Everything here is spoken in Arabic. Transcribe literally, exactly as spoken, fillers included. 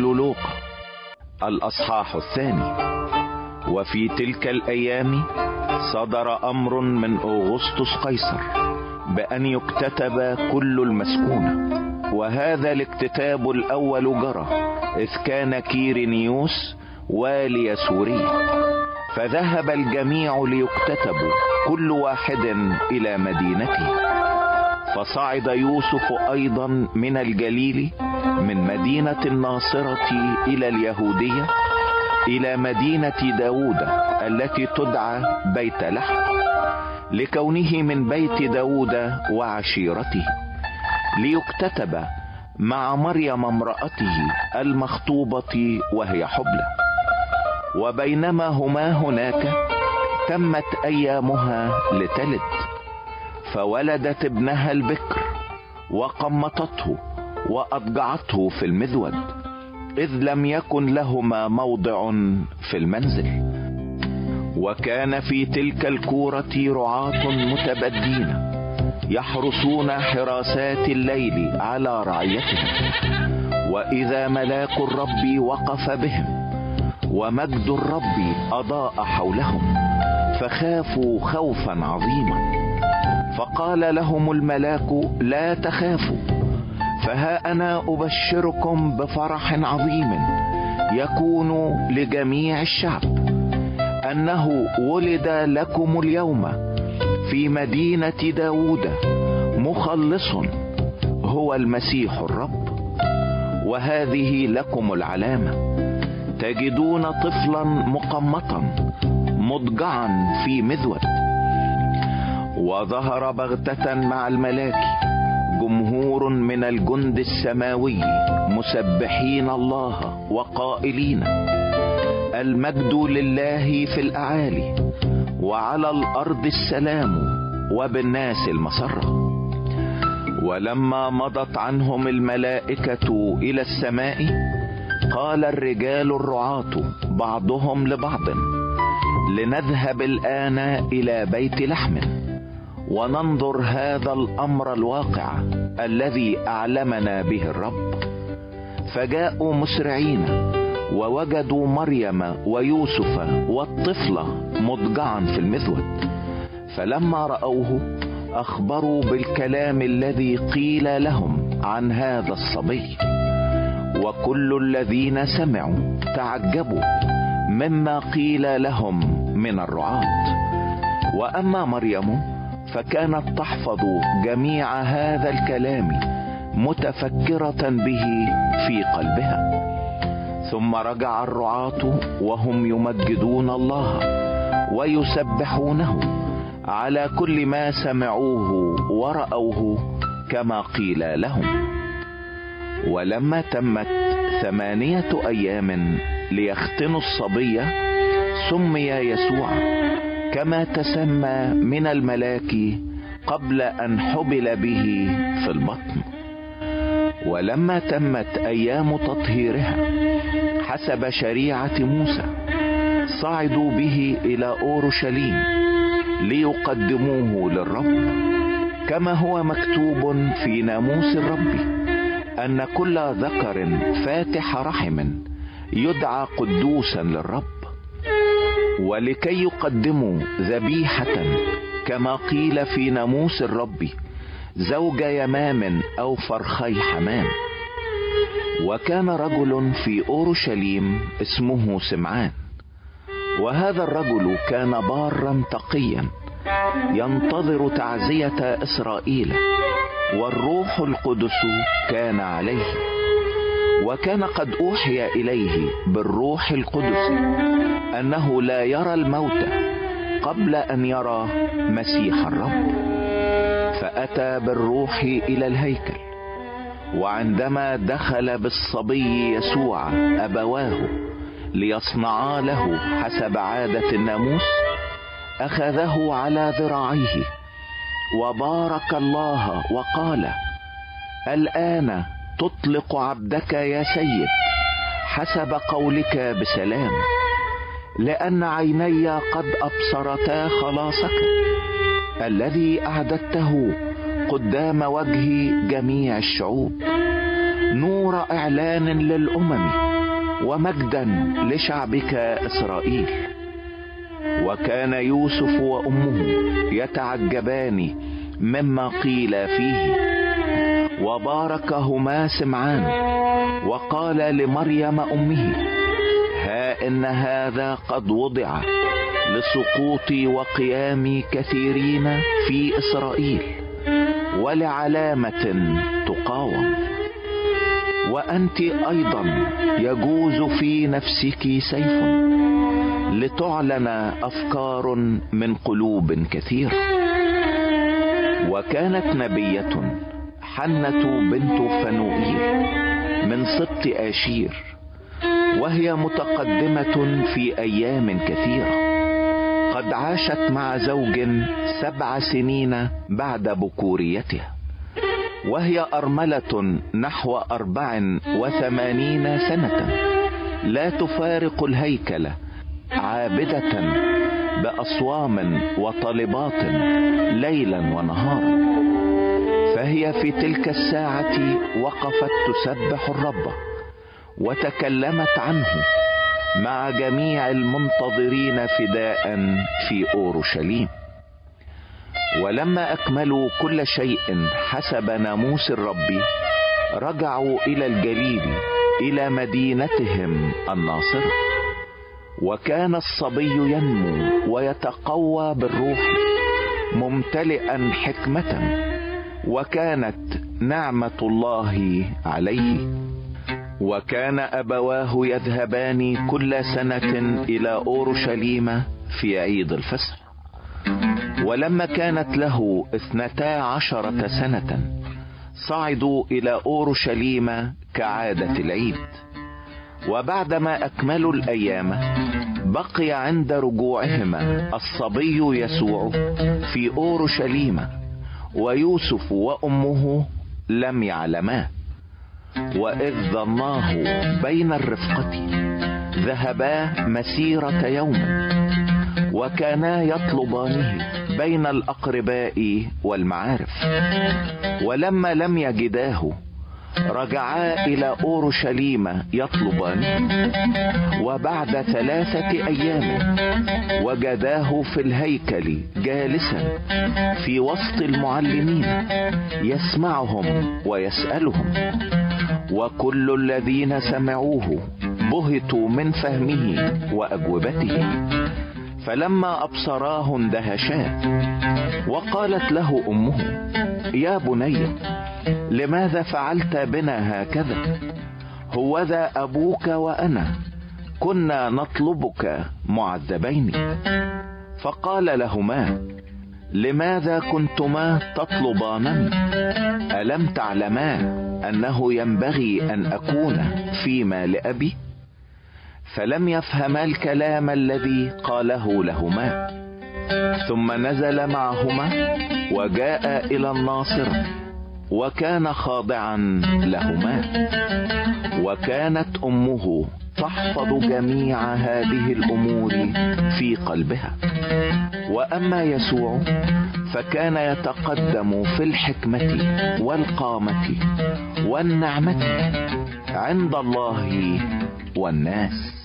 لوقا الأصحاح الثاني. وفي تلك الأيام صدر أمر من أغسطس قيصر بأن يكتتب كل المسكونة، وهذا الاكتتاب الأول جرى إذ كان كيرينيوس والي سوريا، فذهب الجميع ليكتتبوا كل واحد إلى مدينته. فصعد يوسف أيضا من الجليل من مدينة الناصرة إلى اليهودية إلى مدينة داود التي تدعى بيت لحم، لكونه من بيت داود وعشيرته، ليكتتب مع مريم امرأته المخطوبة وهي حبلى. وبينما هما هناك تمت أيامها لتلد، فولدت ابنها البكر وقمطته وأضجعته في المذود، إذ لم يكن لهما موضع في المنزل. وكان في تلك الكورة رعاة متبدين يحرسون حراسات الليل على رعيتهم، وإذا ملاك الرب وقف بهم ومجد الرب أضاء حولهم، فخافوا خوفا عظيما. فقال لهم الملاك: لا تخافوا، فها أنا أبشركم بفرح عظيم يكون لجميع الشعب، أنه ولد لكم اليوم في مدينة داود مخلص هو المسيح الرب. وهذه لكم العلامة: تجدون طفلا مقمطا مضجعا في مذود. وظهر بغتة مع الملاك جمهور من الجند السماوي مسبحين الله وقائلين: المجد لله في الأعالي، وعلى الأرض السلام، وبالناس المسرة. ولما مضت عنهم الملائكة إلى السماء، قال الرجال الرعاة بعضهم لبعض: لنذهب الآن إلى بيت لحم وننظر هذا الأمر الواقع الذي أعلمنا به الرب. فجاءوا مسرعين ووجدوا مريم ويوسف والطفل مضجعا في المذود، فلما رأوه أخبروا بالكلام الذي قيل لهم عن هذا الصبي. وكل الذين سمعوا تعجبوا مما قيل لهم من الرعاة. وأما مريم فكانت تحفظ جميع هذا الكلام متفكرة به في قلبها. ثم رجع الرعاة وهم يمجدون الله ويسبحونه على كل ما سمعوه ورأوه كما قيل لهم. ولما تمت ثمانية أيام ليختنوا الصبي، سمي يسوع كما تسمى من الملاك قبل أن حبل به في البطن. ولما تمت أيام تطهيرها حسب شريعة موسى، صعدوا به إلى أورشليم ليقدموه للرب، كما هو مكتوب في ناموس الرب أن كل ذكر فاتح رحم يدعى قدوسا للرب. ولكي يقدموا ذبيحة كما قيل في ناموس الرب، زوج يمام أو فرخي حمام. وكان رجل في أورشليم اسمه سمعان، وهذا الرجل كان بارا تقيا ينتظر تعزية إسرائيل، والروح القدس كان عليه. وكان قد أوحي إليه بالروح القدس أنه لا يرى الموت قبل أن يرى مسيح الرب. فأتى بالروح إلى الهيكل، وعندما دخل بالصبي يسوع أبواه ليصنعا له حسب عادة الناموس، أخذه على ذراعيه وبارك الله وقال: الآن تطلق عبدك يا سيد حسب قولك بسلام، لأن عيني قد أبصرتا خلاصك الذي أعددته قدام وجه جميع الشعوب، نور إعلان للأمم ومجدا لشعبك إسرائيل. وكان يوسف وأمه يتعجبان مما قيل فيه، وباركهما سمعان وقال لمريم أمه: ها إن هذا قد وضع لسقوط وقيام كثيرين في إسرائيل، ولعلامة تقاوم. وأنت أيضا يجوز في نفسك سيف، لتعلن أفكار من قلوب كثيرة. وكانت نبية حنة بنت فنوئيل من سبط آشير، وهي متقدمة في أيام كثيرة، قد عاشت مع زوج سبع سنين بعد بكوريتها، وهي أرملة نحو أربع وثمانين سنة، لا تفارق الهيكل، عابدة بأصوام وطلبات ليلا ونهارا. فهي في تلك الساعة وقفت تسبح الرب، وتكلمت عنه مع جميع المنتظرين فداء في أورشليم. ولما أكملوا كل شيء حسب ناموس الرب، رجعوا إلى الجليل إلى مدينتهم الناصرة. وكان الصبي ينمو ويتقوى بالروح، ممتلئا حكمة، وكانت نعمة الله عليه. وكان أبواه يذهبان كل سنة إلى أورشليم في عيد الفصح. ولما كانت له اثنتا عشرة سنة، صعدوا إلى أورشليم كعادة العيد. وبعدما أكملوا الأيام، بقي عند رجوعهما الصبي يسوع في أورشليم، ويوسف وأمه لم يعلما. وإذ ظناه بين الرفقة، ذهبا مسيرة يوم، وكانا يطلبانه بين الأقرباء والمعارف. ولما لم يجداه، رجعا إلى أورشليم يطلبانه. وبعد ثلاثة أيام وجداه في الهيكل جالسا في وسط المعلمين، يسمعهم ويسألهم. وكل الذين سمعوه بهتوا من فهمه وأجوبته. فلما أبصراه اندهشا. وقالت له أمه: يا بني، لماذا فعلت بنا هكذا؟ هوذا أبوك وأنا كنا نطلبك معذبين. فقال لهما: لماذا كنتما تطلبانني؟ ألم تعلما أنه ينبغي أن أكون فيما لأبي؟ فلم يفهما الكلام الذي قاله لهما. ثم نزل معهما وجاء إلى الناصرة، وكان خاضعا لهما. وكانت أمه تحفظ جميع هذه الأمور في قلبها. وأما يسوع فكان يتقدم في الحكمة والقامة والنعمة عند الله والناس.